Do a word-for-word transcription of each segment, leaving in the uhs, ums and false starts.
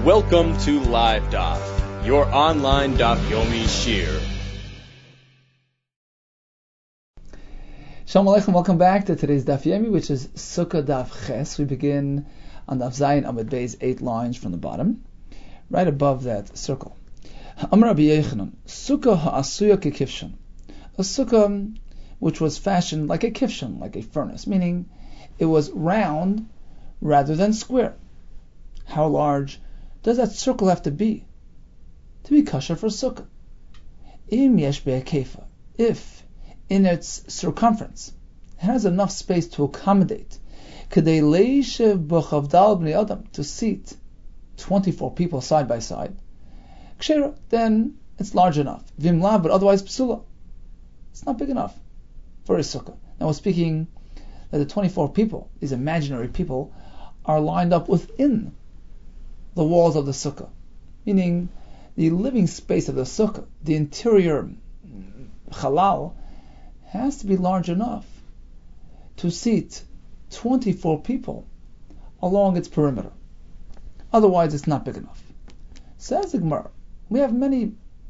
Welcome to Live Daf, your online Daf Yomi Shir. Shalom Aleichem, welcome back to today's Daf Yomi, which is Sukkah Daf Ches. We begin on Daf Zayin Amud Beis, eight lines from the bottom, right above that circle. Amar Rabbi Yochanan, Sukkah ha'asuya kekifshan. A sukkah which was fashioned like a kifshan, like a furnace, meaning it was round rather than square. How large does that circle have to be to be kosher for sukkah? Im yesh be'akefa, if in its circumference it has enough space to accommodate kedei leishev b'chavdal b'nei adam, to seat twenty-four people side by side, kshera, then it's large enough. Vimla, but otherwise psula, it's not big enough for a sukkah. Now we're speaking that the twenty-four people, these imaginary people, are lined up within the walls of the sukkah, meaning the living space of the sukkah, the interior halal, has to be large enough to seat twenty-four people along its perimeter. Otherwise, it's not big enough. Says the Gemara, we have many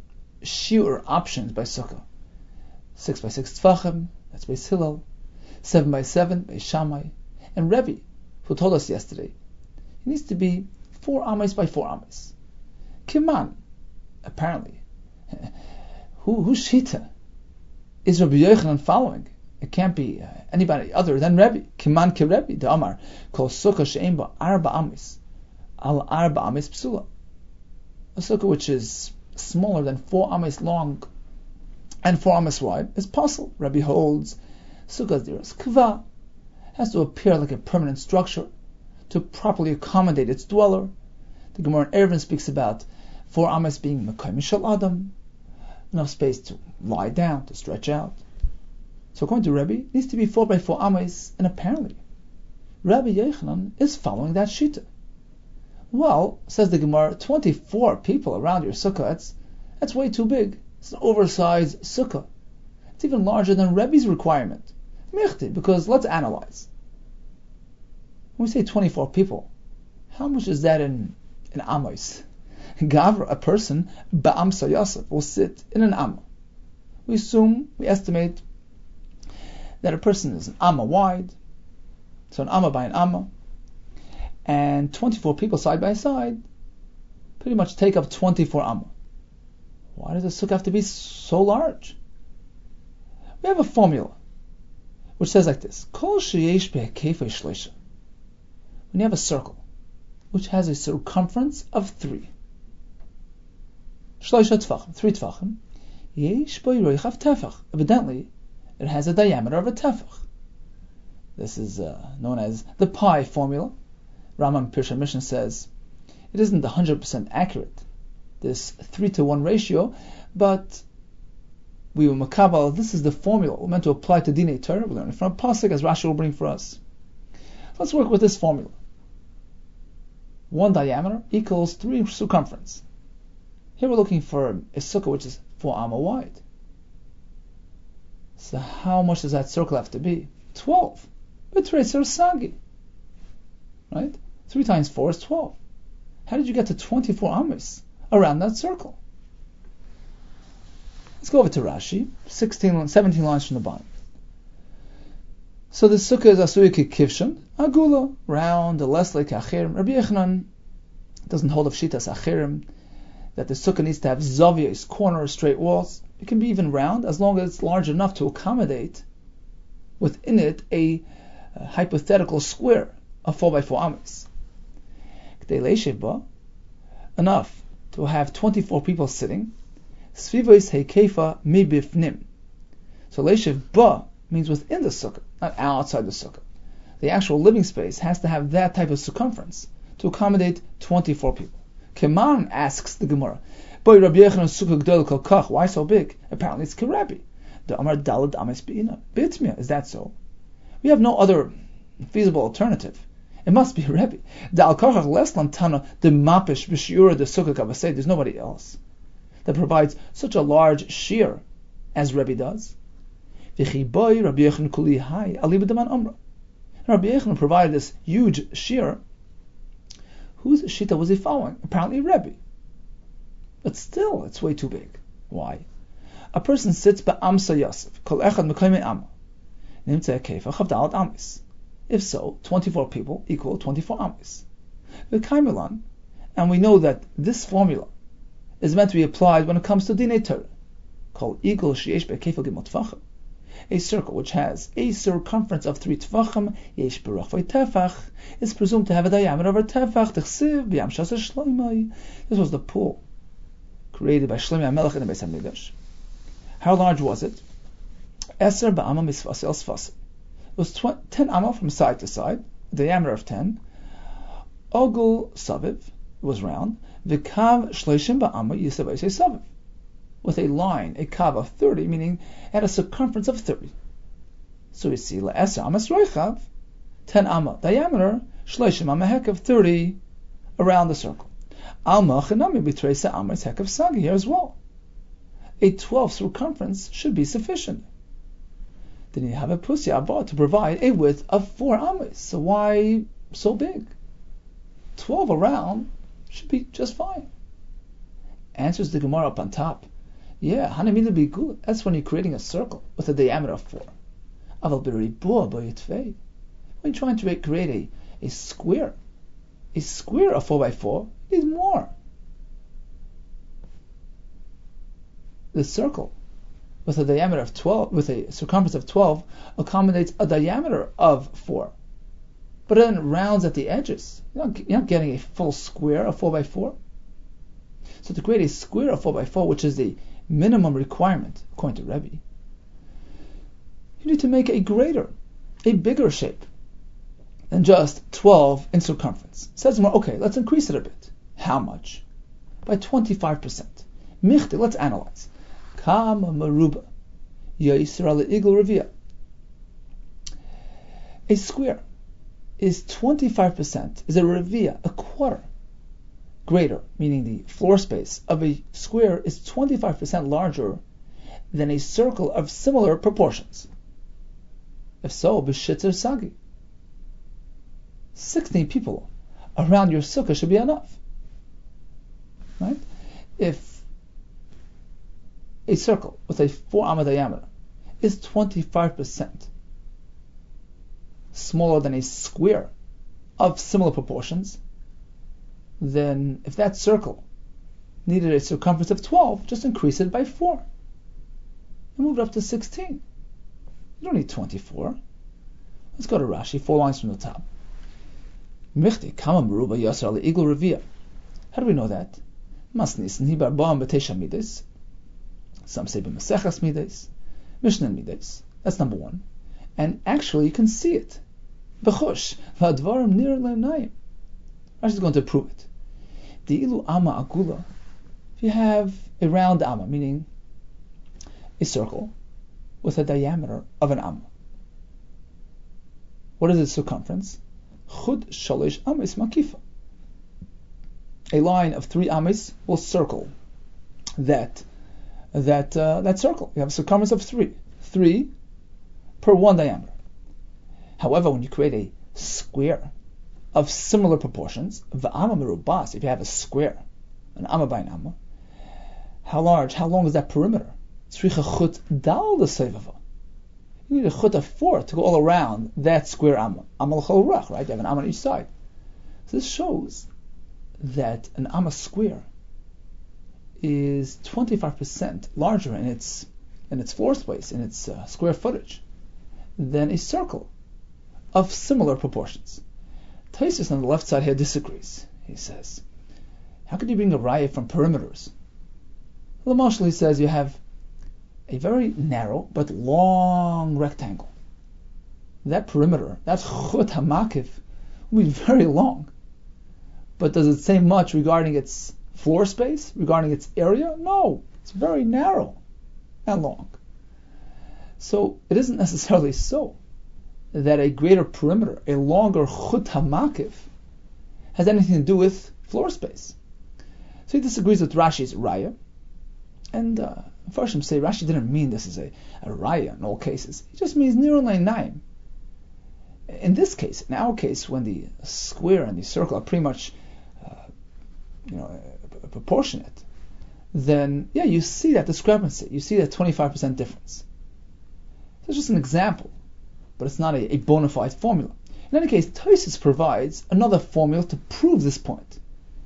shiur options by sukkah. Six by six tfachim, that's by Hillel. Seven by seven by Shammai. And Rebbe, who told us yesterday, it needs to be four ames by four ames. Kiman, apparently. Who, who's Shita? Is Rabbi Yochanan following? It can't be uh, anybody other than Rebbe. Kiman ke Rebbe, the Amar, kol sukkah she'em ba arba ames, al arba ames psula. A sukkah which is smaller than four ames long and four ames wide is possible. Rebbe holds sukkah diras kva, has to appear like a permanent structure to properly accommodate its dweller. The Gemara in Eruvin speaks about four ames being mekayim shel adam, enough space to lie down, to stretch out. So according to Rebbe, it needs to be four by four ames, and apparently Rabbi Yochanan is following that shita. Well, says the Gemara, twenty-four people around your sukkah, that's, that's way too big. It's an oversized sukkah. It's even larger than Rebbe's requirement. Because let's analyze. When we say twenty-four people, how much is that in, in amos? Gavra, a person, ba'amsa yasef, will sit in an amma. We assume, we estimate that a person is an amma wide, so an amma by an amma, and twenty-four people side by side pretty much take up twenty-four amma. Why does the sukkah have to be so large? We have a formula which says like this: Kol sheyesh be'kefei shleisha. When you have a circle which has a circumference of three, shleisha tefachim, three tefachim, yesh bo yiroichav tefach. Evidently, it has a diameter of a tefach. This is uh, known as the pi formula. Rambam Pirsha Mishnah says it isn't one hundred percent accurate, this three to one ratio, but we will makabel, this is the formula we're meant to apply to Dinei Torah. We learn it from a pasuk, as Rashi will bring for us. Let's work with this formula. One diameter equals three circumference. Here we're looking for a sukkah which is four amma wide. So how much does that circle have to be? Twelve. B'treiser sagi. Right? Three times four is twelve. How did you get to twenty-four amas around that circle? Let's go over to Rashi, sixteen, seventeen lines from the bottom. So the sukkah is asuya kikivshan, agula, round, less like achirim. Rabbi Yochanan doesn't hold of shitas achirim, that the sukkah needs to have zavias, corners, straight walls. It can be even round, as long as it's large enough to accommodate within it a, a hypothetical square of four by four amas. Enough to have twenty-four people sitting. Svivos hekefa mibifnim. So leishev ba means within the sukkah, not outside the sukkah. The actual living space has to have that type of circumference to accommodate twenty-four people. Keman, asks the Gemara, boy Rabbi Yochanan sukkah gdol kol kach, why so big? Apparently it's kerabi. The Amar dalad ames beina. Bitmia, is that so? We have no other feasible alternative. It must be Rebbe. The al kachach les lantana the mapish b'shiura the sukkah kavasei. There's nobody else that provides such a large shear as Rebbe does. V'chi boy Rabbi Yochanan kuli hai aliba deman amra. Rabbi Yochanan provided this huge shear. Whose shita was he following? Apparently Rebbe. But still, it's way too big. Why? A person sits ba'amsa Yosef, kol echad mekayme amma. Nimtzeh keifa chavdalat amis. If so, twenty-four people equal twenty-four amis. V'kaimelan, and we know that this formula is meant to be applied when it comes to Dinei Torah. Kol igel sheyesh be'keifa gimel tefachim. A circle which has a circumference of three tefachim, yesh berachvay tefach, is presumed to have a diameter of a tefach. T'chsiv b'yam shasa shloimai. This was the pool created by Shlomo HaMelech in the Beis HaMikdash. How large was it? Eser ba'ama misfasi el sfasi. It was tw- ten amma from side to side, a diameter of ten. Ogul saviv, it was round. V'kav shloishim ba'ama yisav eisei saviv, with a line, a kav of thirty, meaning at a circumference of thirty. So we see la'eser amas roichav, ten amma diameter, shloishim amma hek of thirty around the circle. Alma chenami b'treisa amas hek of sagi here as well. A twelve circumference should be sufficient. Then you have a pussy abba to provide a width of four amas. So why so big? Twelve around should be just fine. Answers the Gemara up on top. Yeah, hanamila bigula. That's when you're creating a circle with a diameter of four. Aval b'ribua b'yitvei. When you're trying to create a, a square, a square of four by four, you need more. The circle with a diameter of twelve, with a circumference of twelve, accommodates a diameter of four, but then it rounds at the edges. You're not, you're not getting a full square of four by four. So to create a square of four by four, which is the minimum requirement according to Rebbe, you need to make a greater, a bigger shape than just twelve in circumference. It says more, okay, let's increase it a bit. How much? By twenty-five percent. Michti, let's analyze. Kama maruba yaisra le'igel revia. A square is twenty-five percent, is a revia, a quarter, greater, meaning the floor space of a square is twenty-five percent larger than a circle of similar proportions. If so, b'shitzer sagi, sixteen people around your sukkah should be enough. Right? If a circle with a four amma diameter is twenty-five percent smaller than a square of similar proportions, then if that circle needed a circumference of twelve, just increase it by four. And move it up to sixteen. You don't need twenty-four. Let's go to Rashi, four lines from the top. Michti kama meruba yasar le'igel revia. How do we know that? Masnis nibar ba'am b'tesha mides. Some say b'maseches mides, Mishnah mides. That's number one. And actually, you can see it. B'chosh v'advarim nir le'nayim. Rashi is going to prove it. The ilu amma agula. If you have a round amma, meaning a circle with a diameter of an amma, what is its circumference? Chud shalish amis makifa. A line of three amis will circle that that uh, that circle. You have a circumference of three, three per one diameter. However, when you create a square of similar proportions, v'ama merubas, if you have a square, an amma by an amma, how large, how long is that perimeter? Tzricha chut dal l'sevava. You need a chut of four to go all around that square amma. Amma l'chol rach, right? You have an amma on each side. So this shows that an amma square is twenty-five percent larger in its in its floor space, in its uh, square footage, than a circle of similar proportions. Taisus on the left side here disagrees. He says, how could you bring a raya from perimeters? L'mashal, he says, you have a very narrow but long rectangle. That perimeter, that chut hamakif, will be very long. But does it say much regarding its floor space, regarding its area? No, it's very narrow and long. So it isn't necessarily so that a greater perimeter, a longer chut hamakif, has anything to do with floor space. So he disagrees with Rashi's raya, and uh, Farshim say Rashi didn't mean this is a, a raya in all cases. It just means nir naim. In this case, in our case, when the square and the circle are pretty much you know, uh, proportionate, then yeah, you see that discrepancy. You see that twenty-five percent difference. So it's just an example, but it's not a, a bona fide formula. In any case, Tosfos provides another formula to prove this point.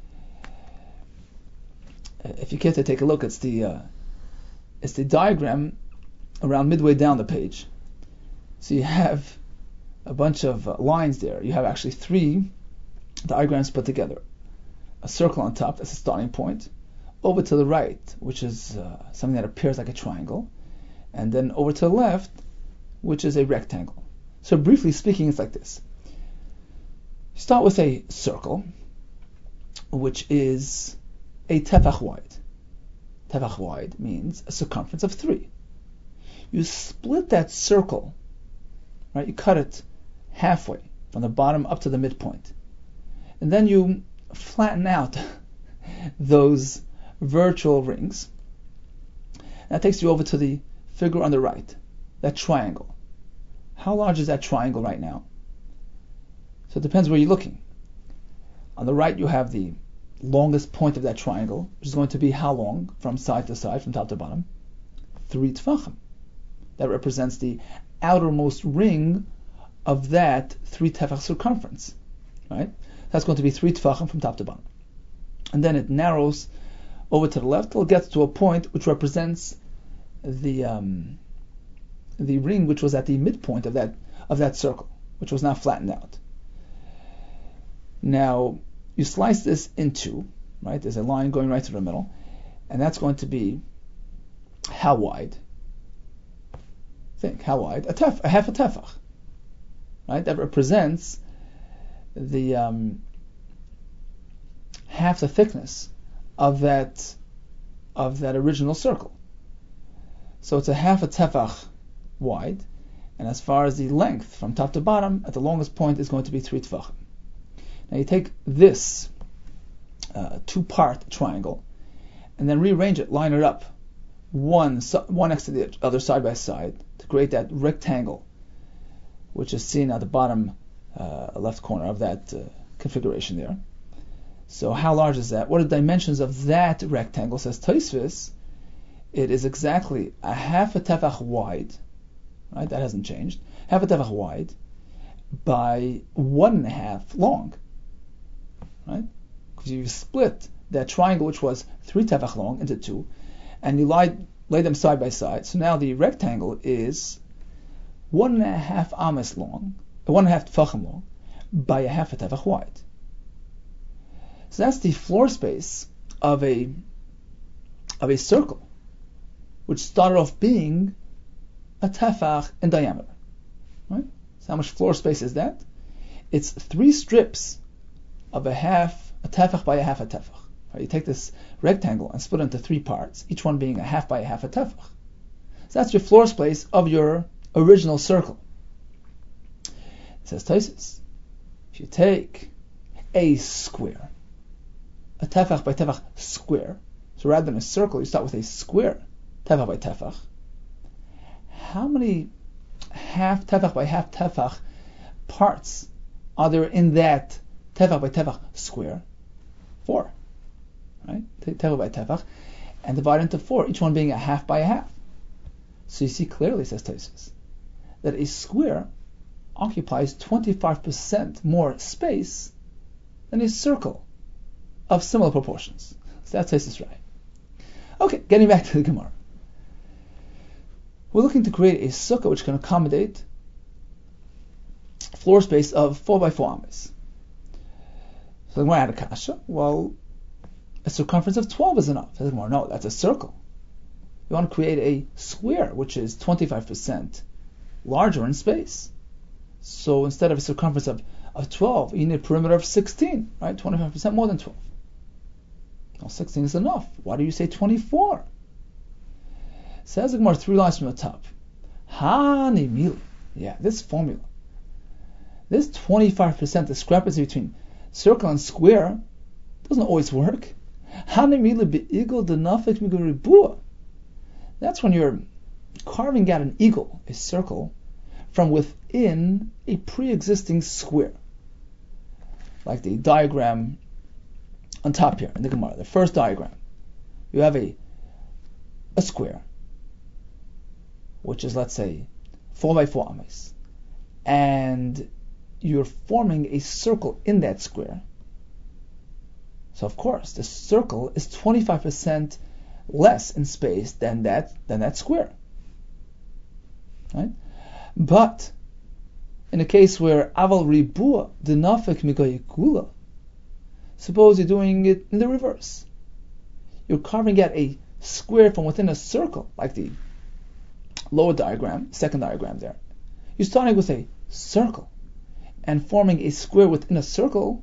Uh, if you care to take a look, it's the uh, it's the diagram around midway down the page. So you have a bunch of uh, lines there. You have actually three diagrams put together. A circle on top, that's a starting point. Over to the right, which is uh, something that appears like a triangle. And then over to the left, which is a rectangle. So briefly speaking, it's like this. You start with a circle, which is a tefach wide. Tefach wide means a circumference of three. You split that circle, right? You cut it halfway, from the bottom up to the midpoint. And then you flatten out those virtual rings. That takes you over to the figure on the right, that triangle. How large is that triangle right now? So it depends where you're looking. On the right you have the longest point of that triangle, which is going to be how long from side to side, from top to bottom? Three tefachim. That represents the outermost ring of that three tefach circumference, right? That's going to be three tefachim from top to bottom. And then it narrows over to the left till it gets to a point which represents the um, the ring which was at the midpoint of that of that circle, which was now flattened out. Now you slice this in two, right? There's a line going right through the middle, and that's going to be how wide? Think how wide? A tef, a half a tefach, right? That represents the um, half the thickness of that of that original circle. So it's a half a tefach wide, and as far as the length from top to bottom, at the longest point is going to be three tefachim. Now you take this uh, two-part triangle, and then rearrange it, line it up, one one next to the other side by side, to create that rectangle, which is seen at the bottom uh, left corner of that uh, configuration there. So how large is that? What are the dimensions of that rectangle? Says Tosfos, it is exactly a half a tefach wide, right? That hasn't changed. Half a tefach wide by one and a half long, right? Because you split that triangle, which was three tefach long, into two, and you lay, lay them side by side. So now the rectangle is one and a half amas long, one and a half tefachim long, by a half a tefach wide. So that's the floor space of a of a circle, which started off being a tefach in diameter. Right? So how much floor space is that? It's three strips of a half a tefach by a half a tefach. Right? You take this rectangle and split it into three parts, each one being a half by a half a tefach. So that's your floor space of your original circle. It says Tosfos, if you take a square, a tefach by tefach square, so rather than a circle, you start with a square tefach by tefach. How many half tefach by half tefach parts are there in that tefach by tefach square? Four, right? Tefach by tefach, and divide into four, each one being a half by a half. So you see clearly, says Tosfos, that a square occupies twenty-five percent more space than a circle of similar proportions. So that's Tosfos right. Okay, getting back to the Gemara. We're looking to create a sukkah which can accommodate floor space of four by four amas. So the Gemara had a kasha. Well, a circumference of twelve is enough. So the Gemara, no, that's a circle. You want to create a square which is twenty-five percent larger in space. So instead of a circumference of, of twelve, you need a perimeter of sixteen, right? twenty-five percent more than twelve. Well, sixteen is enough. Why do you say twenty-four? Says the Gemara three lines from the top. Hani mili. Yeah, this formula. This twenty-five percent discrepancy between circle and square doesn't always work. Hani mili be'igel denafik migaribua. That's when you're carving out an eagle, a circle, from within a pre-existing square. Like the diagram on top here in the Gemara, the first diagram, you have a a square, which is, let's say, four by four ames, and you're forming a circle in that square. So of course, the circle is twenty-five percent less in space than that than that square, right? But in a case where aval ribua denafek migoyikula, suppose you're doing it in the reverse. You're carving out a square from within a circle, like the lower diagram, second diagram there. You're starting with a circle and forming a square within a circle.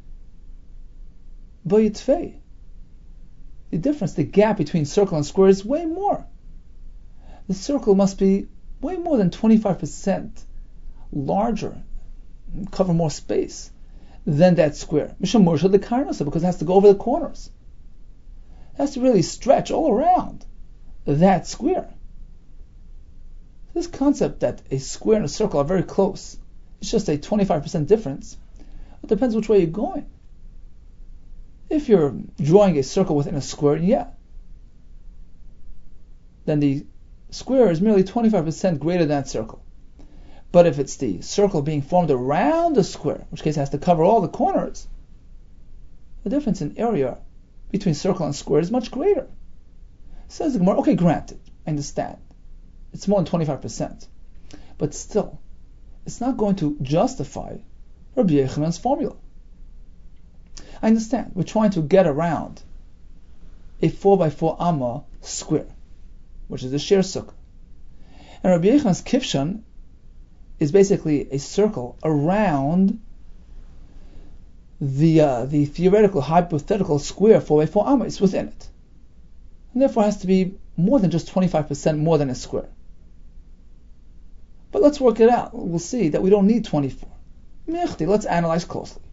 The difference, the gap between circle and square is way more. The circle must be way more than twenty-five percent larger, cover more space than that square. Because it has to go over the corners. It has to really stretch all around that square. This concept that a square and a circle are very close, it's just a twenty-five percent difference. It depends which way you're going. If you're drawing a circle within a square, yeah, then the square is merely twenty-five percent greater than that circle. But if it's the circle being formed around the square, in which case it has to cover all the corners, the difference in area between circle and square is much greater. Says the Gemara, okay, granted, I understand. It's more than twenty-five percent. But still, it's not going to justify Rabbi Yechanan's formula. I understand. We're trying to get around a four by four amma square, which is the Shir Sukkah. And Rabbi Yechanan's Kivshan is basically a circle around the uh, the theoretical, hypothetical square four by four amma. It's within it. And therefore it has to be more than just twenty-five percent more than a square. But let's work it out. We'll see that we don't need twenty-four. Let's analyze closely.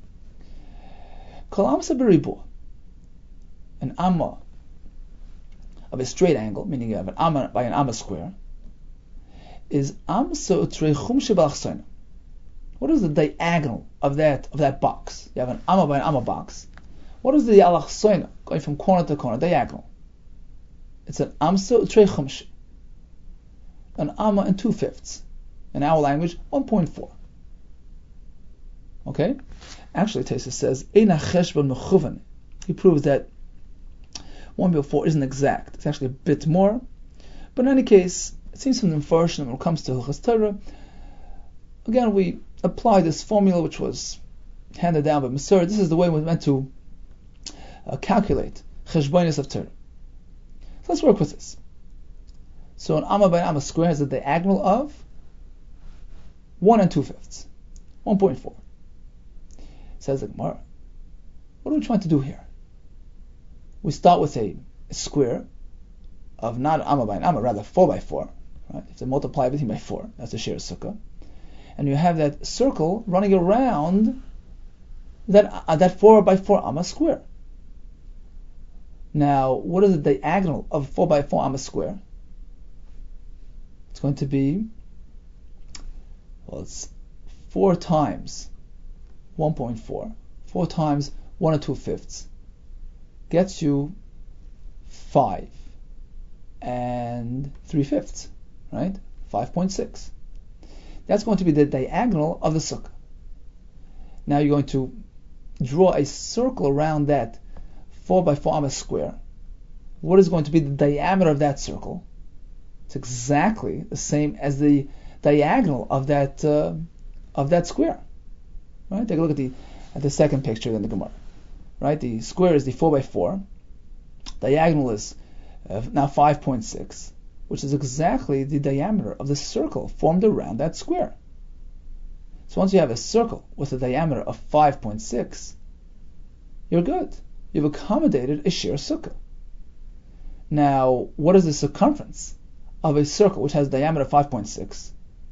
An amma of a straight angle, meaning you have an amma by an amma square, is amsa utrechum shebachsoina. What is the diagonal of that of that box? You have an amma by an amma box. What is the alachsoina going from corner to corner, diagonal? It's an amsa utrechum, an amma and two fifths. In our language, one point four. Okay? Actually, Tesa says, Eina cheshbon mechuvan. He proves that one point four isn't exact. It's actually a bit more. But in any case, it seems from the version when it comes to Hilchos Torah, again, we apply this formula which was handed down by Masur. This is the way we're meant to uh, calculate cheshbonis of Torah. So let's work with this. So an amma by an amma square has a diagonal of one and two fifths, one point four. Says the Gemara, what are we trying to do here? We start with a, a square of not an amma by an amma, rather four by four. Right? If they multiply everything by four, that's the Shir Sukkah. And you have that circle running around that uh, that four by four amma square. Now, what is the diagonal of four by four amma square? It's going to be, well, it's four times one point four. four times one and two fifths gets you five and three fifths, right? five point six. That's going to be the diagonal of the sukkah. Now you're going to draw a circle around that four by four amma square. What is going to be the diameter of that circle? It's exactly the same as the diagonal of that uh, of that square. Right? Take a look at the at the second picture in the Gemara. Right? The square is the four by four. Diagonal is uh, now five point six, which is exactly the diameter of the circle formed around that square. So once you have a circle with a diameter of five point six, you're good. You've accommodated a Shir Sukkah. Now, what is the circumference of a circle which has a diameter of five point six?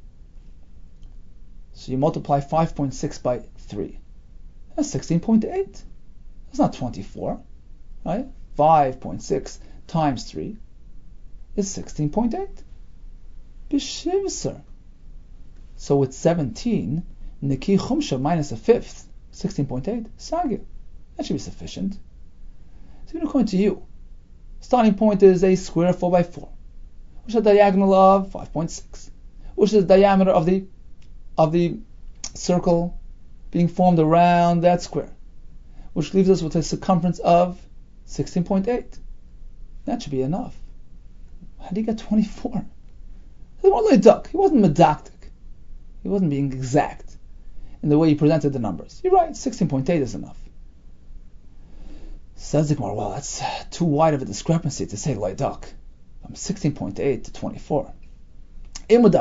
So you multiply five point six by three. That's sixteen point eight. That's not twenty-four, right? five point six times three is sixteen point eight. B'shivser. So with seventeen, Niki Chumsha minus a fifth, sixteen point eight, Sagir. That should be sufficient. Even according to you, starting point is a square four by four, which is a diagonal of five point six, which is the diameter of the of the circle being formed around that square, which leaves us with a circumference of sixteen point eight. That should be enough. How do you get twenty-four? He wasn't duck. He wasn't medactic. He wasn't being exact in the way he presented the numbers. You're right, sixteen point eight is enough. Says the Gemara, well, that's too wide of a discrepancy to say loidak. From sixteen point eight to twenty-four. When do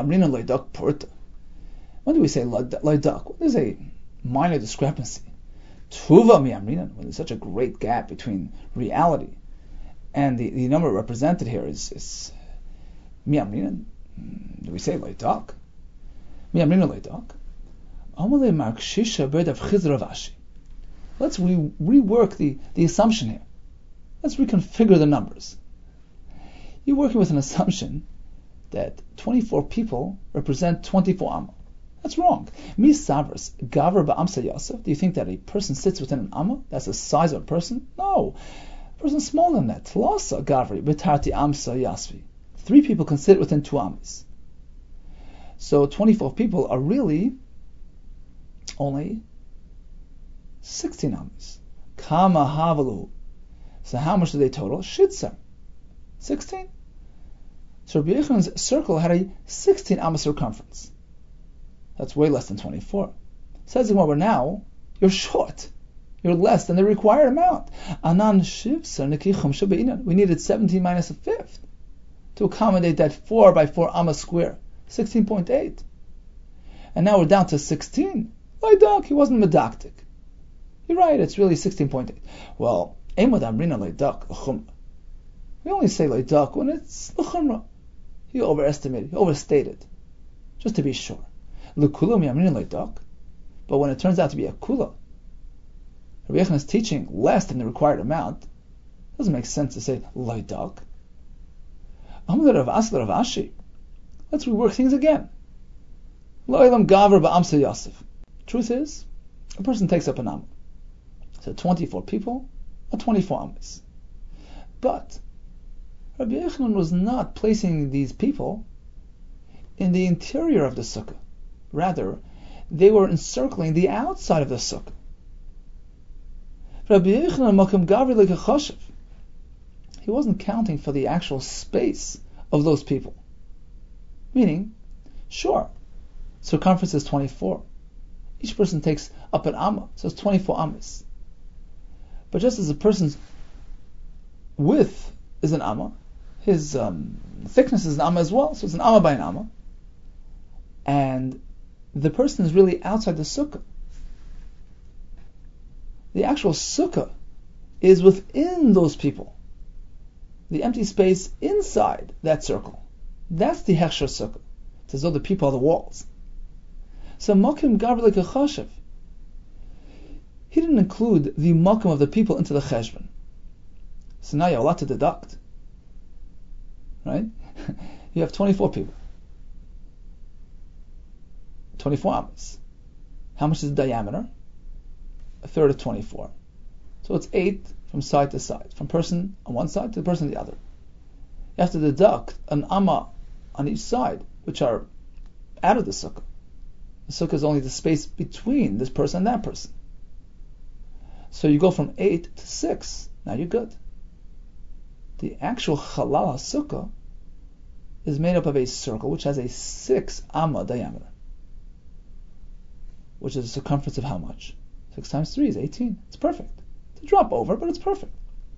we say loidak? Well, there's a minor discrepancy. Tuva mi'amrinan, when there's such a great gap between reality and the, the number represented here is, is mi'amrinan. Do we say loidak? Mi'amrinan loidak. Amalei markshisha bedav chizra vashi. Let's re- rework the, the assumption here. Let's reconfigure the numbers. You're working with an assumption that twenty-four people represent twenty-four amma. That's wrong. Mi savers gaver ba'amsa yasef. Do you think that a person sits within an amma? That's the size of a person? No. A person smaller than that. Tlasa gavri betarti amsa yasvi. Three people can sit within two ammas. So twenty-four people are really only sixteen ammas. Kama havalu. So how much do they total? Shitzer. sixteen. So Rabbi Yochanan's circle had a sixteen amma circumference. That's way less than twenty-four. Says the Gemara, now you're short. You're less than the required amount. Anan shivser nekichum shabe'inan. We needed seventeen minus a fifth to accommodate that four by four amma square. sixteen point eight. And now we're down to sixteen. Leidak, he wasn't medactic. You're right, it's really sixteen point eight. Well, Eimad Amrina Leidak l'chumra. We only say Leidak when it's l'chumra. He overestimated, he overstated. Just to be sure. L'kula mi'amrina Leidak. But when it turns out to be a kula, Rabbi Yochanan is teaching less than the required amount, it doesn't make sense to say Leidak. Amar Rav Asla Rav Ashi. Let's rework things again. Lo'ilam gaver ba'amsa yasef. Truth is, a person takes up an amma. So twenty-four people are twenty-four ammas. But Rabbi Yochanan was not placing these people in the interior of the sukkah. Rather, they were encircling the outside of the sukkah. Rabbi Yochanan makam gavri lekachoshev. He wasn't counting for the actual space of those people. Meaning, sure, circumference is twenty-four. Each person takes up an amma, so it's twenty-four ammas. But just as a person's width is an amma, his um, thickness is an amma as well, so it's an amma by an amma. And the person is really outside the sukkah. The actual sukkah is within those people. The empty space inside that circle. That's the hechsher sukkah. It's as though the people are the walls. So makim gavri lekachoshev. He didn't include the makim of the people into the cheshbon. So now you're allowed to deduct. Right? You have twenty-four people. twenty-four ammas. How much is the diameter? A third of twenty-four. So it's eight from side to side. From person on one side to the person on the other. You have to deduct an amma on each side, which are out of the sukkah. The sukkah is only the space between this person and that person. So you go from eight to six. Now you're good. The actual halal sukkah is made up of a circle which has a six amma diameter, which is a circumference of how much? Six times three is eighteen. It's perfect. It's a drop over, but it's perfect.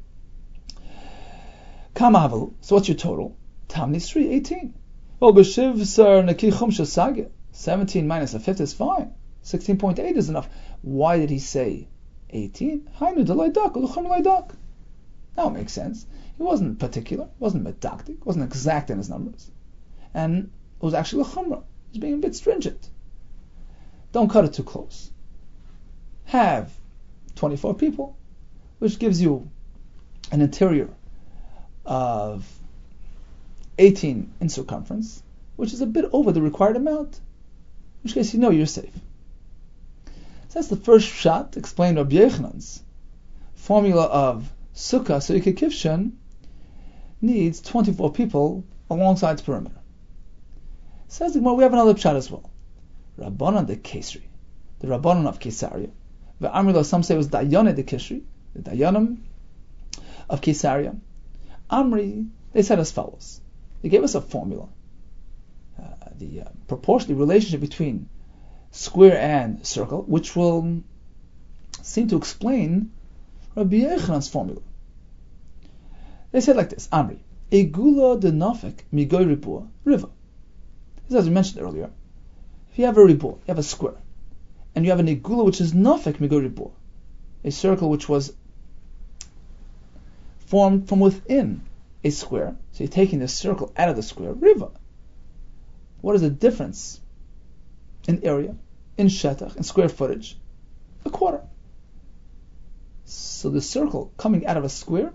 Kama havalu. So what's your total? Tamni three, eighteen. Well, b'shiv sar nekichum shasagya. seventeen minus a fifth is fine. sixteen point eight is enough. Why did he say eighteen? Hainu delaydak, ulucham laydak. Now it makes sense. He wasn't particular, wasn't medactic, wasn't exact in his numbers. And it was actually a chumrah. He was being a bit stringent. Don't cut it too close. Have twenty-four people, which gives you an interior of eighteen in circumference, which is a bit over the required amount, in which case you know you're safe. So that's the first shot to explain Rabbi Yochanan's formula of sukkah, so Kivshan, needs twenty-four people alongside its perimeter. Says the Gemara, we have another pshat as well. Rabbanan the Kesri, the Rabbanan of Caesarea. The Amrila, some say it was Dayane the Kesri, the Dayanim of Caesarea. Amri, they said as follows. They gave us a formula. Uh, the uh, proportional relationship between square and circle, which will seem to explain Rabbi Yechanan's formula. They said like this, Amri, Egula de Nafek Migoy Ribua River. As we mentioned earlier, if you have a ribua, you have a square, and you have an Egula which is Nafek Migoy Ribua, a circle which was formed from within a square, so you're taking the circle out of the square, river. What is the difference in area, in shetach, in square footage? A quarter. So the circle coming out of a square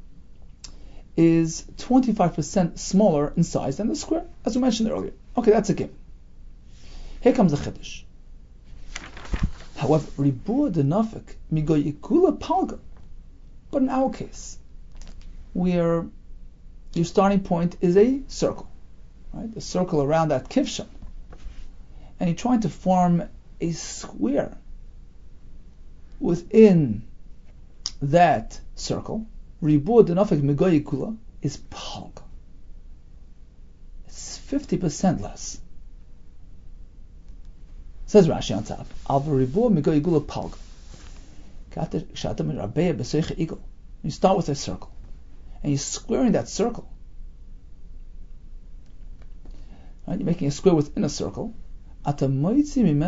is twenty-five percent smaller in size than the square, as we mentioned earlier. Okay, that's a given. Here comes the chiddush. However, ribua de nafek migoy ikula palga. But in our case, where your starting point is a circle, right? A circle around that kivshan, and you're trying to form a square within that circle. Ribua denafek migoy kula is palga. It's fifty percent less. Says Rashi on top. Alva ribua migoy kula palga. You start with a circle, and you're squaring that circle. Right? You're making a square within a circle. You're going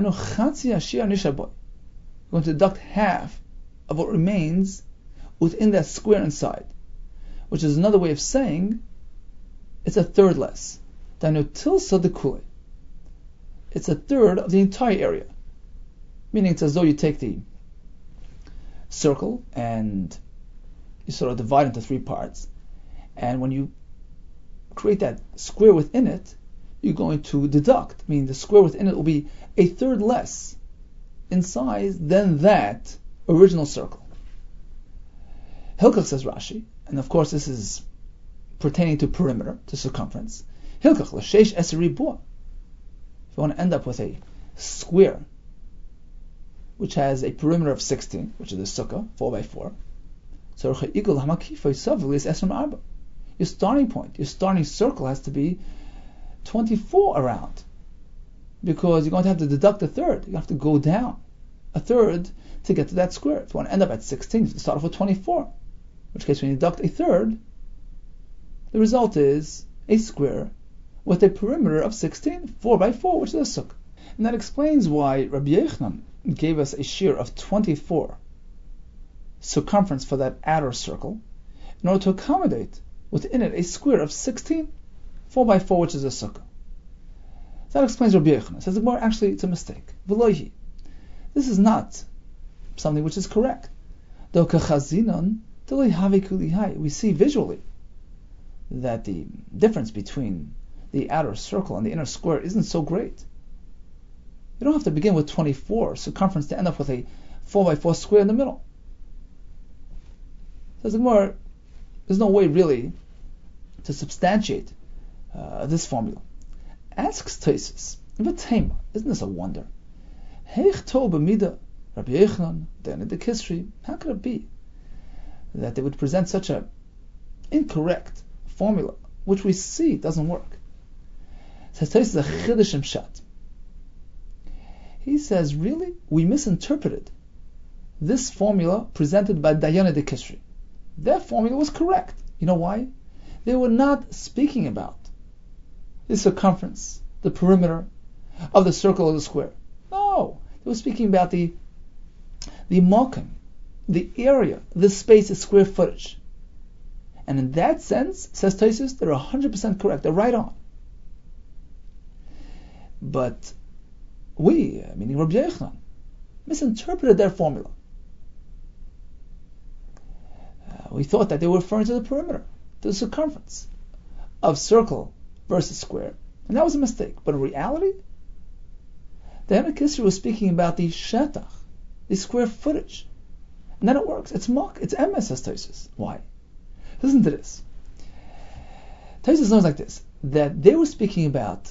to deduct half of what remains within that square inside, which is another way of saying it's a third less. It's a third of the entire area. Meaning it's as though you take the circle and you sort of divide into three parts, and when you create that square within it, you're going to deduct, meaning the square within it will be a third less in size than that original circle. Hilkach, says Rashi, and of course this is pertaining to perimeter, to circumference. Hilkach l'sheish eser ribua. If you want to end up with a square which has a perimeter of sixteen, which is the sukkah, four by four, so your starting point, your starting circle has to be twenty-four around, because you're going to have to deduct a third. You have to go down a third to get to that square. If you want to end up at sixteen, you have to start off with twenty-four. In which case, when you deduct a third, the result is a square with a perimeter of sixteen, four by four, which is a sukkah. And that explains why Rabbi Yochanan gave us a shear of twenty-four circumference for that outer circle, in order to accommodate within it a square of sixteen, four by four, which is a sukkah. That explains Rabbi Yochanan. Says the Gemara, actually it's a mistake. V'lohi. This is not something which is correct. We see visually that the difference between the outer circle and the inner square isn't so great. You don't have to begin with twenty-four circumference to end up with a four by four square in the middle. Says the Gemara, there's no way really to substantiate uh, this formula. Asks Tosfos, isn't this a wonder? How could it be that they would present such an incorrect formula, which we see doesn't work? Says Tosfos, a chiddush pshat. He says, really, we misinterpreted this formula presented by Dayane de Kisri. Their formula was correct. You know why? They were not speaking about the circumference, the perimeter of the circle or the square. No, they were speaking about the the malkim, the area, the space, the square footage. And in that sense, says Tosfos, they're one hundred percent correct. They're right on. But we, meaning Rabbi Yochanan, misinterpreted their formula. Uh, we thought that they were referring to the perimeter, to the circumference of circle versus square. And that was a mistake. But in reality, the Dayane de Kisri was speaking about the shetach, the square footage. And then it works. It's mock. It's emes, says Tosfos. Why? Listen to this. Tosfos knows like this, that they were speaking about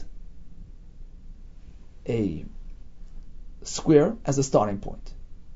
a square as a starting point.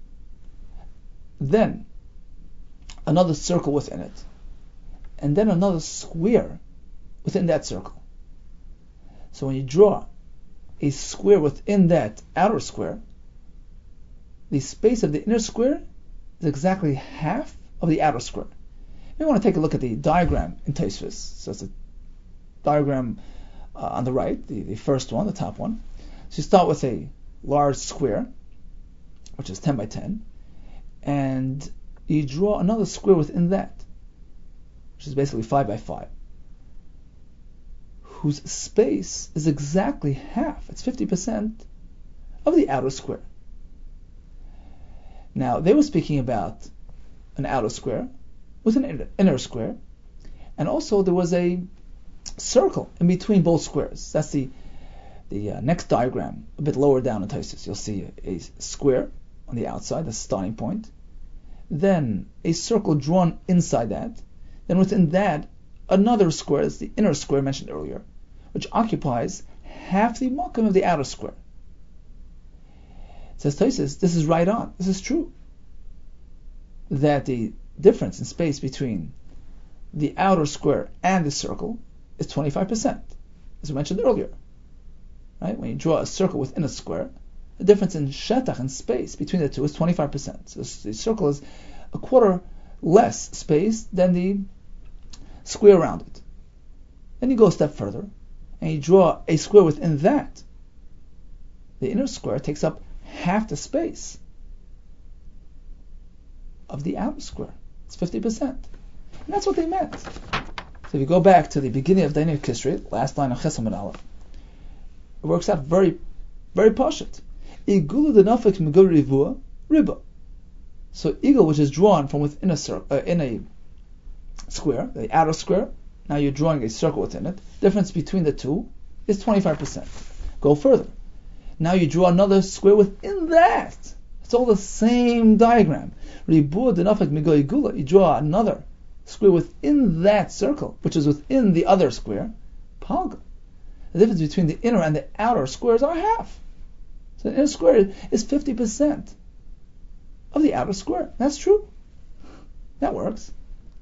Then another circle within it. And then another square within that circle. So when you draw a square within that outer square, the space of the inner square is exactly half of the outer square. You want to take a look at the diagram in Tosfos. So it's a diagram uh, on the right, the, the first one, the top one. So you start with a large square, which is ten by ten, and you draw another square within that, which is basically five by five, whose space is exactly half, it's fifty percent of the outer square. Now, they were speaking about an outer square with an inner, inner square, and also there was a circle in between both squares. That's the the uh, next diagram, a bit lower down in Tosfos. You'll see a, a square on the outside, that's the starting point. Then a circle drawn inside that. Then within that, another square, that's the inner square mentioned earlier, which occupies half the makom of the outer square. It says Tosfos, this is right on. This is true. That the difference in space between the outer square and the circle is twenty-five percent, as we mentioned earlier. Right? When you draw a circle within a square, the difference in shetach and space between the two is twenty-five percent. So the circle is a quarter less space than the square around it. Then you go a step further, and you draw a square within that. The inner square takes up half the space of the outer square. It's fifty percent. And that's what they meant. So if you go back to the beginning of Dainuk Kisri, last line of Chesam and Aleph, it works out very, very pashut. Igulu denafik migul rivua riba. So eagle, which is drawn from within a circle, uh, in a square, the outer square. Now you're drawing a circle within it. Difference between the two is twenty-five percent. Go further. Now you draw another square within that. It's all the same diagram. Ribua denafik migul igula. You draw another square within that circle, which is within the other square. Palga. The difference between the inner and the outer squares are half. So the inner square is fifty percent of the outer square. That's true. That works.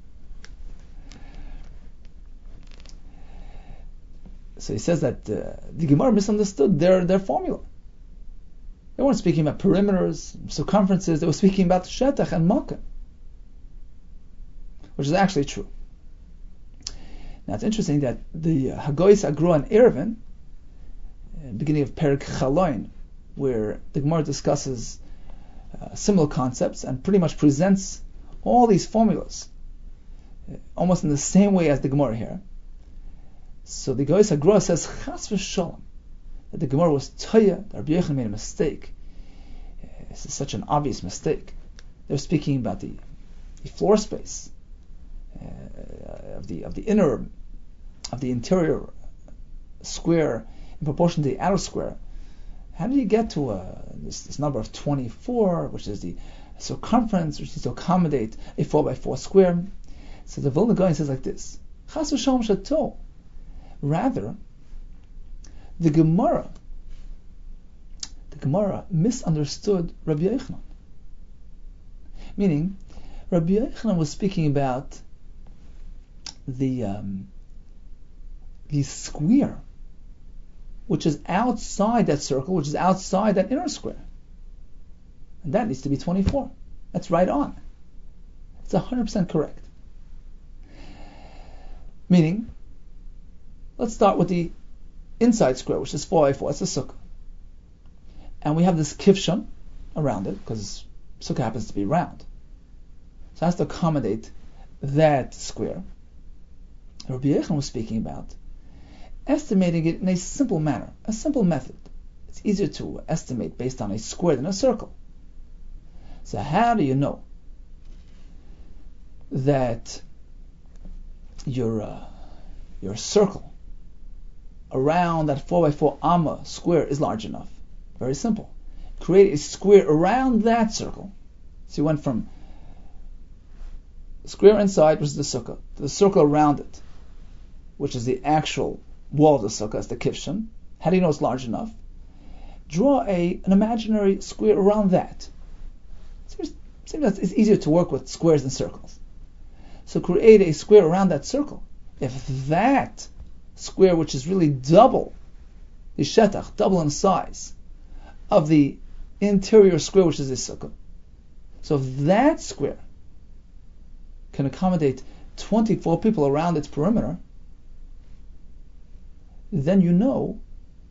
So he says that uh, the Gemara misunderstood their, their formula. They weren't speaking about perimeters, circumferences. They were speaking about shetach and makom, which is actually true. Now it's interesting that the uh, Hagoyis Agrua and Erevin, uh, beginning of Perek Chaloin, where the Gemara discusses uh, similar concepts and pretty much presents all these formulas uh, almost in the same way as the Gemara here. So the Hagoyis Agrua says Chas v'Shalom, that the Gemara was toya, that Rabbi Yochanan made a mistake. Uh, this is such an obvious mistake. They're speaking about the, the floor space uh, of the of the inner of the interior square in proportion to the outer square. How do you get to uh, this, this number of twenty-four, which is the circumference, which is to accommodate a four by four square? So the Vilna Gaon says like this: Chas v'Shalom shato. Rather, the Gemara, the Gemara misunderstood Rabbi Yochanan. Meaning, Rabbi Yochanan was speaking about the um, the square, which is outside that circle, which is outside that inner square. And that needs to be twenty-four. That's right on. It's one hundred percent correct. Meaning, let's start with the inside square, which is four by four. It's a sukkah. And we have this kivshon around it, because sukkah happens to be round. So it has to accommodate that square. Rabbi Yochanan was speaking about estimating it in a simple manner, a simple method. It's easier to estimate based on a square than a circle. So how do you know that your uh, your circle around that four by four amma square is large enough? Very simple. Create a square around that circle. So you went from square inside versus the sukkah, the circle around it, which is the actual wall of the sukkah, it's the kivshan. How do you know it's large enough? Draw a an imaginary square around that. Seems, seems that it's easier to work with squares than circles. So create a square around that circle. If that square, which is really double the shetach, double in size of the interior square, which is the sukkah, so if that square can accommodate twenty-four people around its perimeter, then you know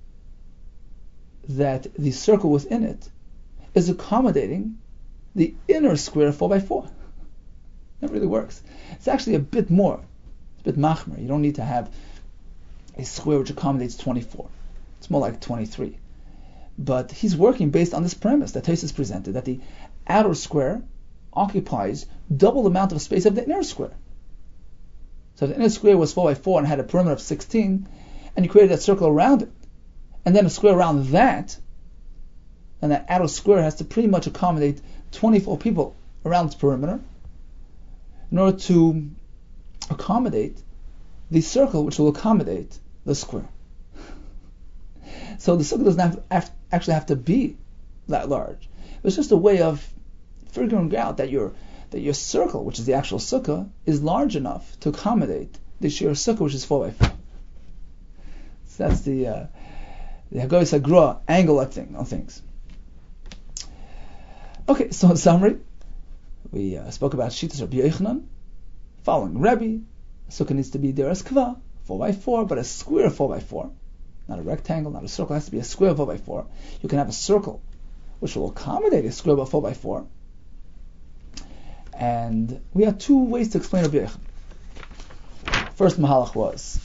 that the circle within it is accommodating the inner square four by four. That really works. It's actually a bit more. It's a bit machmer. You don't need to have a square which accommodates twenty-four. It's more like twenty-three. But he's working based on this premise that Tosfos presented, that the outer square occupies double the amount of space of the inner square. So if the inner square was four by four and had a perimeter of sixteen, and you created that circle around it, and then a square around that, and that outer square has to pretty much accommodate twenty-four people around its perimeter in order to accommodate the circle which will accommodate the square. So the sukkah doesn't have, have, actually have to be that large. It's just a way of figuring out that your that your circle, which is the actual sukkah, is large enough to accommodate the sheer sukkah, which is four by four. So that's the uh, the Haggadah Sagra angle of thing on things. Okay, so in summary, we uh, spoke about Shitas Rabbi Yochanan. Following Rebbe, a sukkah needs to be there as kva, four by four, but a square four by four, not a rectangle, not a circle. It has to be a square four by four. You can have a circle which will accommodate a square four by four. And we have two ways to explain Rabbi Yochanan. First mahalach was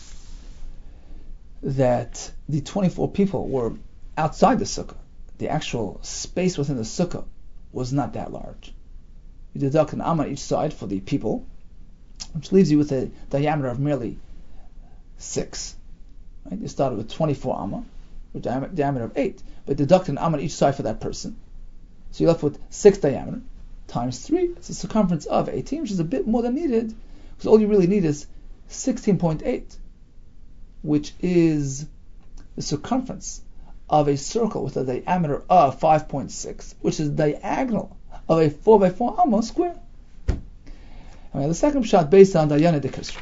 that the twenty-four people were outside the sukkah. The actual space within the sukkah was not that large. You deduct an amma on each side for the people, which leaves you with a diameter of merely six. Right? You started with twenty-four amma, with a diameter of eight, but deduct an amma on each side for that person. So you're left with six diameter times three. It's a circumference of eighteen, which is a bit more than needed, because all you really need is sixteen point eight, which is the circumference of a circle with a diameter of five point six, which is diagonal of a four by four amma square. Okay, the second shot based on Dayana de Kisra.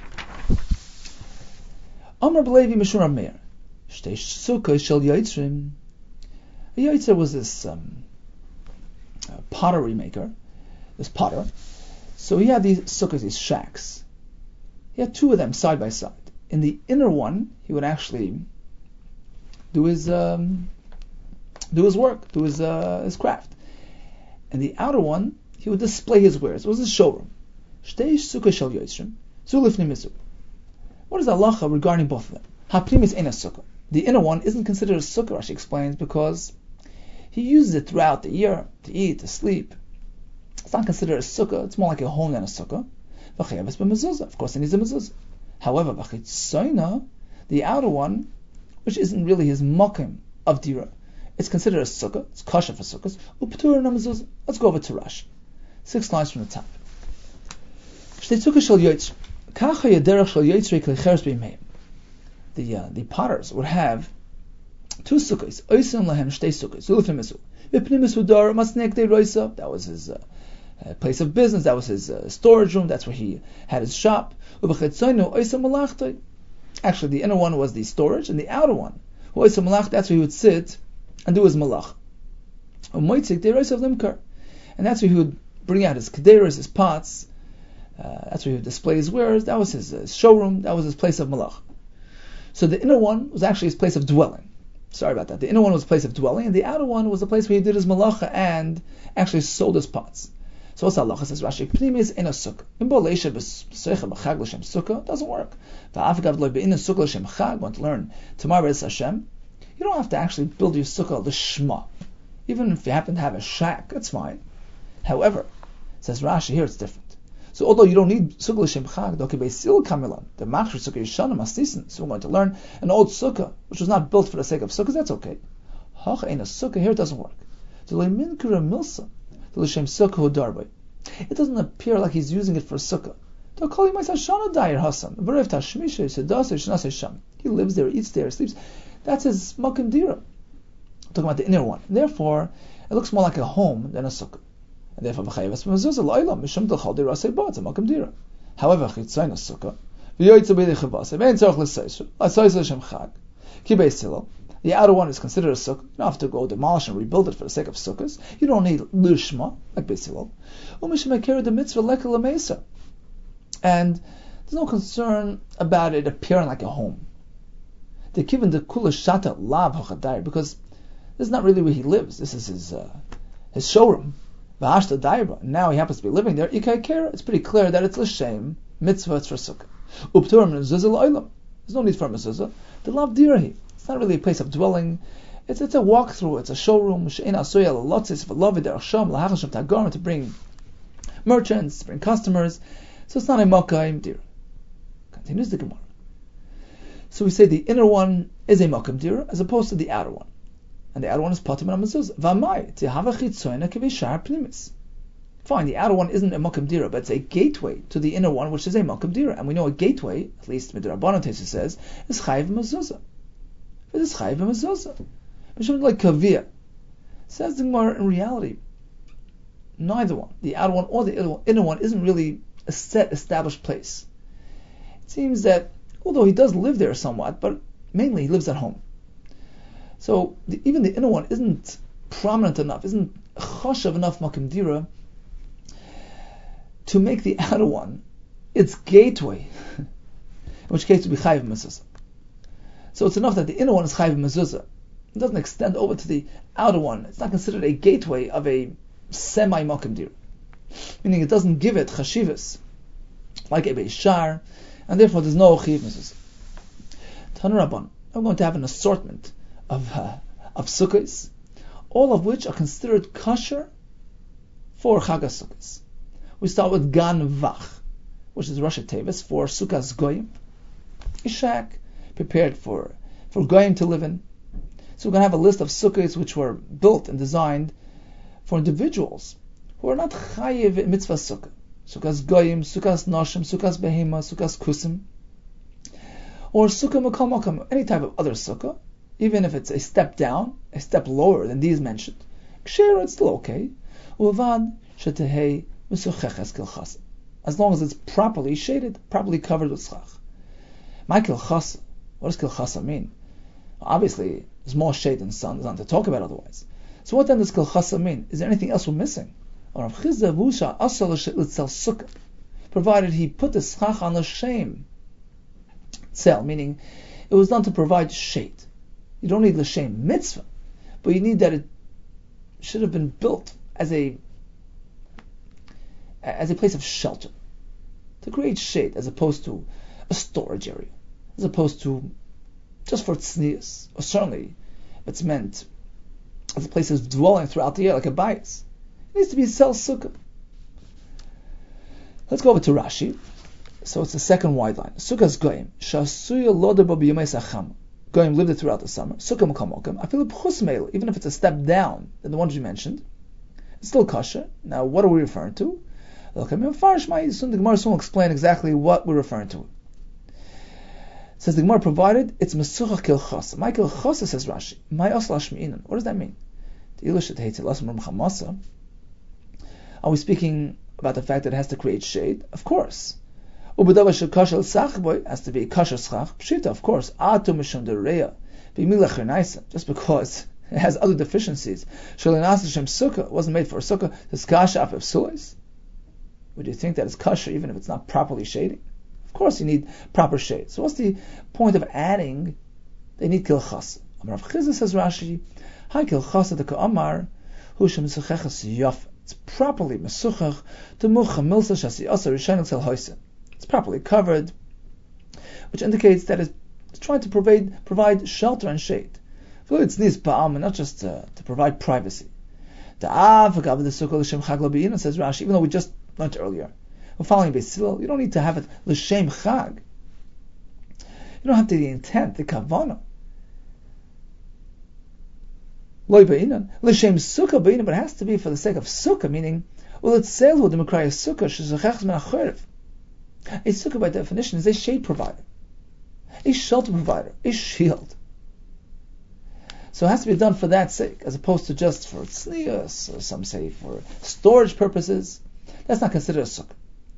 Amar B'Levi Mishum Rav Meir, Shtei Sukkah Shel Yitzrim. A Yitzir was this um, uh, pottery maker, this potter. So he had these sukkahs, these shacks. He had two of them side by side. In the inner one, he would actually do his um, do his work, do his uh, his craft. And the outer one, he would display his wares. It was his showroom. Shtei Sukkah Shel Yitzrim, Zu Lifnei Mizu. What is halacha regarding both of them? Haprimis ain't a sukkah. The inner one isn't considered a sukkah, Rashi explains, because he uses it throughout the year to eat, to sleep. It's not considered a sukkah. It's more like a home than a sukkah. Of course, it needs a mezuzah. However, the outer one, which isn't really his makim of dira, it's considered a sukkah. It's kosher for sukkahs. U'ptur na mezuzah. Let's go over to Rashi. Six lines from the top. The uh, the potters would have two sukkahs. That was his uh, uh, place of business. That was his uh, storage room. That's where he had his shop. Actually, the inner one was the storage, and the outer one, that's where he would sit and do his malach. And that's where he would bring out his kederos, his pots. Uh, that's where he would display his wares. That was his uh, showroom. That was his place of malach. So the inner one was actually his place of dwelling. Sorry about that. The inner one was a place of dwelling, and the outer one was a place where he did his malacha and actually sold his pots. So what's halacha? Says Rashi, Pnimis in a sukkah. In Boleisha b'seicha b'chag l'shem sukkah doesn't work. Va'afikav lo be'in a sukkah l'shem chag. Want to learn tomorrow is Hashem? You don't have to actually build your sukkah l'shma. Even if you happen to have a shack, that's fine. However, says Rashi here, it's different. So although you don't need sukkah l'shem chag, the machshir sukkah yishana masnisin. So we're going to learn an old sukkah which was not built for the sake of sukkahs. That's okay. Hach ain't a sukkah here. It doesn't work. The l'shem sukkah darby. it doesn't appear like he's using it for sukkah. He lives there, eats there, sleeps. That's his makom dira. I'm talking about the inner one. Therefore, it looks more like a home than a sukkah. And therefore, it's a makom dira. However, chitzayna sukkah, the outer one is considered a sukkah. You don't have to go demolish and rebuild it for the sake of sukkahs. You don't need lishma, like Beis Hillel. The mitzvah lekal. And there's no concern about it appearing like a home. They're given the kula shata lav hachadayir, because this is not really where he lives. This is his uh, his showroom. V'hashta daira. Now he happens to be living there. It's pretty clear that it's l'shem mitzvah. It's for sukkah. Upturim mezuzah la'olam. There's no need for a mezuzah. The lav dirahi. It's not really a place of dwelling. It's it's a walkthrough. It's a showroom. She'ein asuya l'lotzis v'lovid derachsham l'hachasham tagorim, to bring merchants, to bring customers. So it's not a makom dira. Continues the Gemara. So we say the inner one is a makom dira as opposed to the outer one, and the outer one is patim and mezuzah. V'amai tehava chitzoyna k'vishar pnimis. Fine, the outer one isn't a makom dira, but it's a gateway to the inner one, which is a makom dira. And we know a gateway, at least midrabanan Tosfos says, is chayiv mezuzah. It is chayiv mezuzah. Mishum like kaviyah. Says the Gemara, in reality, neither one, the outer one or the inner one, isn't really a set established place. It seems that although he does live there somewhat, but mainly he lives at home. So the, even the inner one isn't prominent enough, isn't chashav enough makom dira to make the outer one its gateway, in which case it would be chayiv mezuzah. So it's enough that the inner one is chayiv mezuzah. It doesn't extend over to the outer one. It's not considered a gateway of a semi makom dira, meaning it doesn't give it chashivas like a beishar, and therefore there's no chayiv mezuzah. Tanu Rabban, I'm going to have an assortment of uh, of sukkahs, all of which are considered kosher for Chag HaSukkos. We start with Gan Vach, which is Rosh Tevis for Sukkahs Goyim, a shack prepared for for Goyim to live in. So we're going to have a list of sukkahs which were built and designed for individuals who are not chayiv in mitzvah sukkah. Sukkahs Goyim, Sukkahs Noshim, Sukkahs Behema, Sukkahs Kusim, or Sukkah Mekal Makam, any type of other sukkah, even if it's a step down, a step lower than these mentioned. Kshera, it's still okay. Uvad shetehei mesucheches kilchasa, as long as it's properly shaded, properly covered with schach. My kilchasa, what does kilchasa mean? Obviously, there's more shade than sun. There's nothing to talk about otherwise. So what then does kilchasa mean? Is there anything else we're missing? Or Rav Chizda vusha asal l'tzel sukkah, provided he put the schach on the shame tzel, meaning it was done to provide shade. You don't need l'shem mitzvah, but you need that it should have been built as a as a place of shelter, to create shade, as opposed to a storage area, as opposed to just for tznius, or certainly it's meant as a place of dwelling throughout the year, like a bayis. It needs to be sel sukkah. Let's go over to Rashi. So it's the second wide line. Sukkah's goyim shasuya loder bo b'yomei sacham. Goyim lived it throughout the summer. Sukkah mekal mokem. I feel b'chus meil, even if it's a step down than the ones you mentioned, it's still kosher. Now, what are we referring to? The Gemara soon will explain exactly what we're referring to. It says the Gemara provided it's mesuchach kilchasa. My kilchasa, says Rashi. My aslash mi'inan. What does that mean? Are we speaking about the fact that it has to create shade? Of course. Has to be kosher schach. Pshita, of course. Just because it has other deficiencies. Sukkah wasn't made for a sukkah. This kasha af psulis. Would you think that it's kosher even if it's not properly shading? Of course, you need proper shade. So what's the point of adding? They need kilchasa. Rav Chizda, says Rashi, Hai kilchasa de ka'amar hu shemesucheches yof. It's properly mesuchach to mucha milsa shasi asa rishayin tzel hoyse. It's properly covered, which indicates that it's trying to provide provide shelter and shade. It's nis ba'am, and not just uh, to provide privacy. Da'av hagav the sukkah l'shem chag l'biyin, says Rashi, even though we just learned earlier. We're following Beis Hillel. You don't need to have it l'shem chag. You don't have to the intent, the kavanah. Loy ba'inan l'shem sukkah ba'inan, but it has to be for the sake of sukkah, meaning Well, it's sale with the Mekraya Sukkah, Shizachach min achorev. A sukkah, by definition, is a shade provider, a shelter provider, a shield. So it has to be done for that sake, as opposed to just for tznius, or some say for storage purposes. That's not considered a sukkah.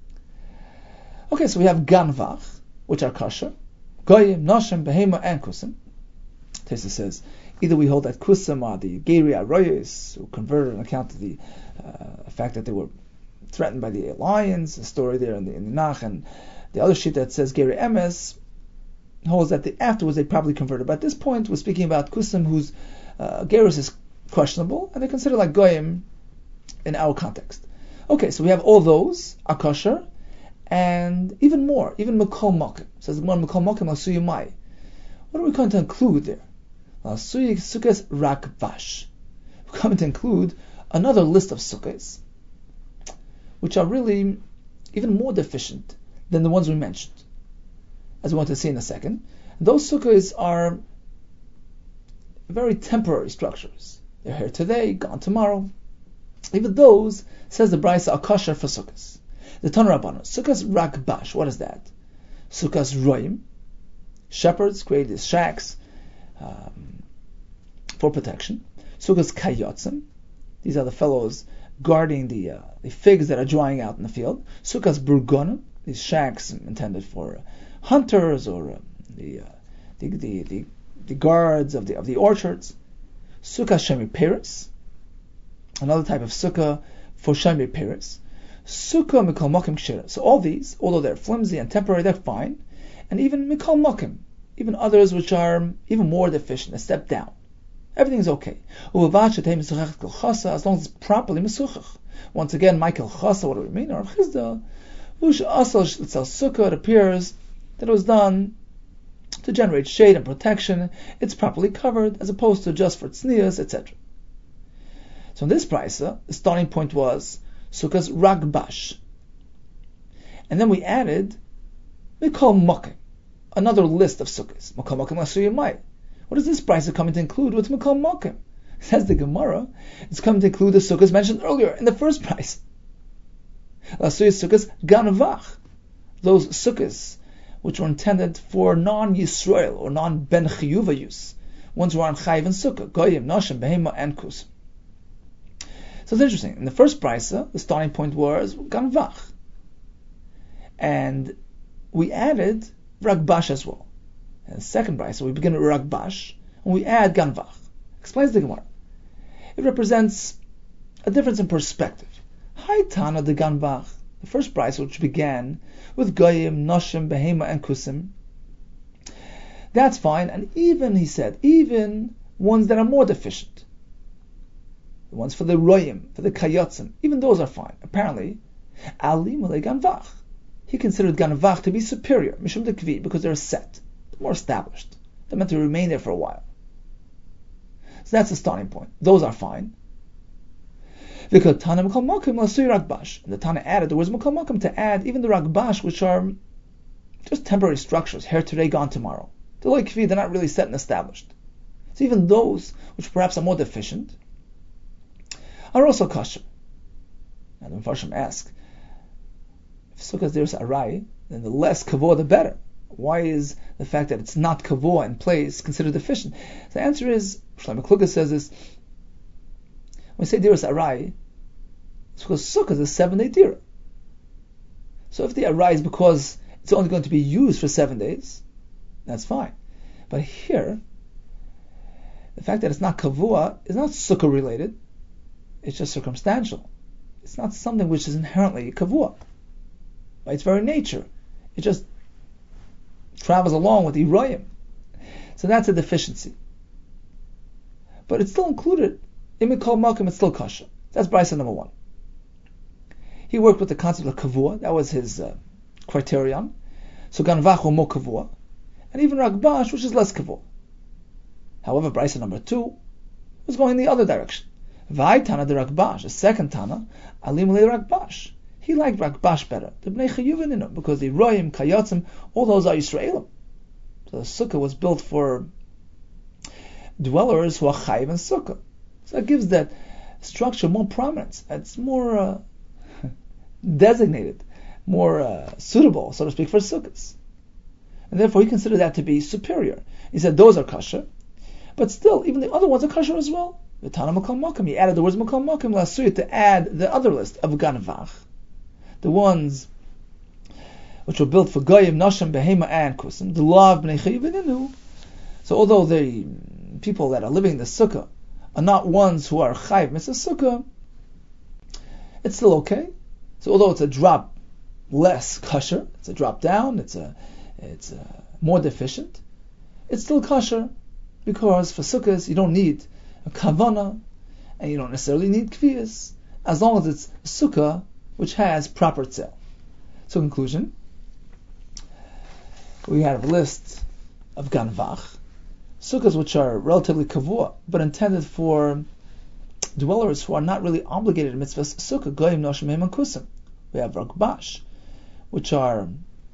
Okay, so we have ganvach, which are kosher, goyim, noshim, behema, and kusim. Tesa says, either we hold that kusim are the geri aroyos, who converted on account of the uh, fact that they were threatened by the lions, the story there in the, in the Nach, and the other sheet that says geri emes holds that the, afterwards they probably converted. But at this point, we're speaking about kusim whose uh, gerus is questionable, and they're considered like goyim in our context. Okay, so we have all those are kosher, and even more, even Mekol Mokim. Says the one Mekol Mokim Lasuyi Mai. What are we going to include there? Lasuyi Sukkos Rakbash. We're going to include another list of sukkahs, which are really even more deficient than the ones we mentioned, as we want to see in a second. Those sukkahs are very temporary structures. They're here today, gone tomorrow. Even those, says the Brisa, are kosher for sukkahs. The Tanur Rabbanan, Sukkos Rakbash, what is that? Sukkos Roim, shepherds create these shacks um, for protection. Sukkos Kayotzim, these are the fellows guarding the uh, the figs that are drying out in the field. Sukkos Burgonim, these shacks intended for uh, hunters or uh, the, uh, the, the the the guards of the of the orchards. Sukkos Shemi Peres, another type of sukkah for Shemi Peres. Sukkah Mikol Mokim Kshira. So all these, although they're flimsy and temporary, they're fine. And even Mikol Mokim, even others which are even more deficient, a step down. Everything's okay. As long as it's properly mesuchach. Once again, Michael Chasa, what do we mean? Or Chizda, Sukkah, it appears that it was done to generate shade and protection. It's properly covered, as opposed to just for tznius, et cetera. So in this brisa, the starting point was Sukkos Ragbash. And then we added Mikol Mokim, another list of sukkahs. Mikol Mokim Lasuyi Mai. What is this brisa coming to include? What's Mikol Mokim? Says the Gemara, it's coming to include the sukkahs mentioned earlier in the first brisa. Lasuyi Sukkos Ganvach. Those sukkahs which were intended for non-Yisrael or non-Ben Chiyuva use. Ones who are on Chayiv and Sukkah, Goyim, Noshim, Behema, and Kusim. So it's interesting. In the first brisa, the starting point was Ganvach. And we added Ragbash as well. In the second brisa, we begin with Ragbash, and we add Ganvach. Explains the Gemara. It represents a difference in perspective. Hai Tana de Ganvach, the first brisa, which began with Goyim, Noshim, Behema, and Kusim. That's fine, and even, he said, even ones that are more deficient. The ones for the royim, for the kayotzim, even those are fine. Apparently, Ali Malay Ganvach. He considered Ganvach to be superior, Mishum de Kvi, because they're set, they're more established. They're meant to remain there for a while. So that's the starting point. Those are fine. Because Tana Mikol Mokim Lasui Ragbash. And the Tana added the words Mikol Mokim to add even the Ragbash, which are just temporary structures, here today, gone tomorrow. They're like Kvi, they're not really set and established. So even those which perhaps are more deficient are also kosher. Now the Mepharshim ask, if Sukkot there's arai, then the less kavod the better. Why is the fact that it's not kavod in place considered deficient? The answer is, Shlomo Kluger says this, when we say there's arai, it's because Sukkot is a seven-day dira. So if the arai is because it's only going to be used for seven days, that's fine. But here, the fact that it's not kavua is not Sukkot related. It's just circumstantial. It's not something which is inherently kavua. By its very nature, it just travels along with the Iroyim. So that's a deficiency. But it's still included. In Mikol Mokim, it's still kosher. That's brisa number one. He worked with the concept of kavua. That was his uh, criterion. So Ganvach or more kavua. And even Ragbash, which is less kavua. However, brisa number two was going in the other direction. V'aytana de Ragbash, a second Tana, Alim le Ragbash. He liked Ragbash better. The Bnei Chiyuvin, because the Royim, Kayotzim, all those are Yisraelim. So the Sukkah was built for dwellers who are Chayiv and Sukkah. So it gives that structure more prominence. It's more uh, designated, more uh, suitable, so to speak, for sukkahs. And therefore he considered that to be superior. He said those are kosher, but still, even the other ones are kosher as well. V'tana makal makom. He added the words makal makom la'asuyah to add the other list of ganvach, the ones which were built for goyim, nashim, behema, and kusim, the law of bnei chayiv v'ninu. So although the people that are living in the sukkah are not ones who are chayiv mitzvah sukkah, it's still okay. So although it's a drop less kosher, it's a drop down, it's a it's a more deficient, it's still kosher, because for sukkahs you don't need a kavana and you don't necessarily need kviyas, as long as it's a sukkah which has proper tzel. So conclusion, we have a list of ganvach, sukkahs which are relatively kavua, but intended for dwellers who are not really obligated in mitzvahs sukkah, goyim, noshim, and kusim. We have rakbash, which are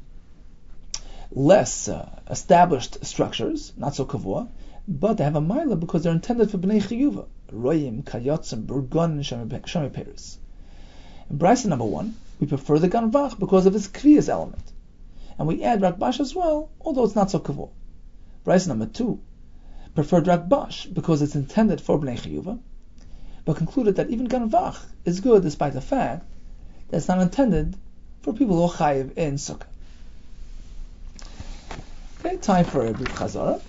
less uh, established structures, not so kavua, but they have a mila because they're intended for bnei chiyuva, royim, kayotzim, burgon, and shami peris. In Brisa number one, we prefer the ganvach because of its kriyas element, and we add rakbash as well, although it's not so kavua. Brisa number two preferred rakbash because it's intended for bnei chiyuva, but concluded that even ganvach is good despite the fact that it's not intended for people who are chayiv in sukkah. Okay, time for a brief chazara.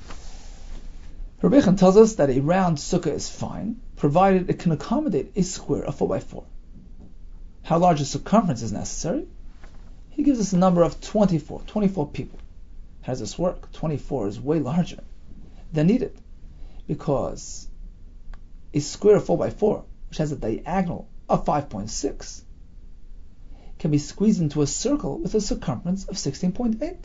Rabbi Yechon tells us that a round sukkah is fine, provided it can accommodate a square of four by four. How large a circumference is necessary? He gives us a number of twenty-four, twenty-four people. How does this work? twenty-four is way larger than needed, because a square of four by four, which has a diagonal of five point six, can be squeezed into a circle with a circumference of sixteen point eight.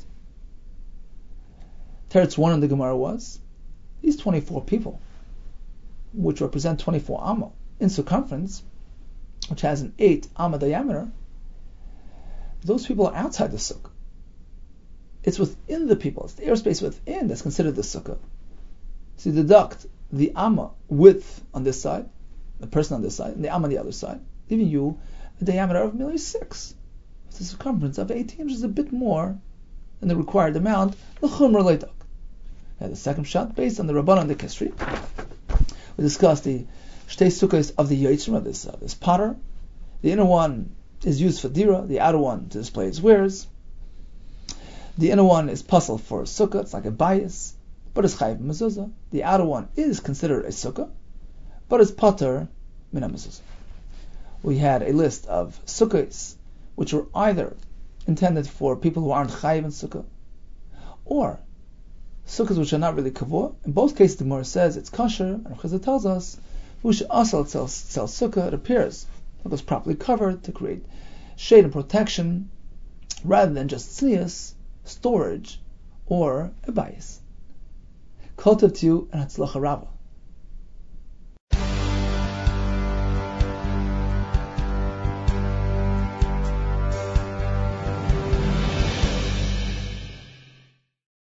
Teretz one in the Gemara was, these twenty-four people, which represent twenty-four amma in circumference, which has an eight amma diameter, those people are outside the sukkah. It's within the people, it's the airspace within that's considered the sukkah. So you deduct the amma width on this side, the person on this side, and the amma on the other side, leaving you a diameter of merely six, with a circumference of eighteen, which is a bit more than the required amount, the chumra leitak. The second shot, based on the Rabbanan and the Kisri, we discussed the shtei sukkahs of the Yitzrim, of this, uh, this potter. The inner one is used for dira, the outer one to display its wares. The inner one is puzzle for a sukkah, it's like a bias, but it's chayiv mezuzah. The outer one is considered a sukkah, but it's pater min mezuzah. We had a list of sukkahs which were either intended for people who aren't chayiv in sukkah, or sukkahs which are not really kavua. In both cases, the Gemara says it's kosher, and Chizah tells us who should also sell sukkah. It appears it was properly covered to create shade and protection, rather than just tznius, storage, or a bias. Kol tov to you and hatzlacha rava.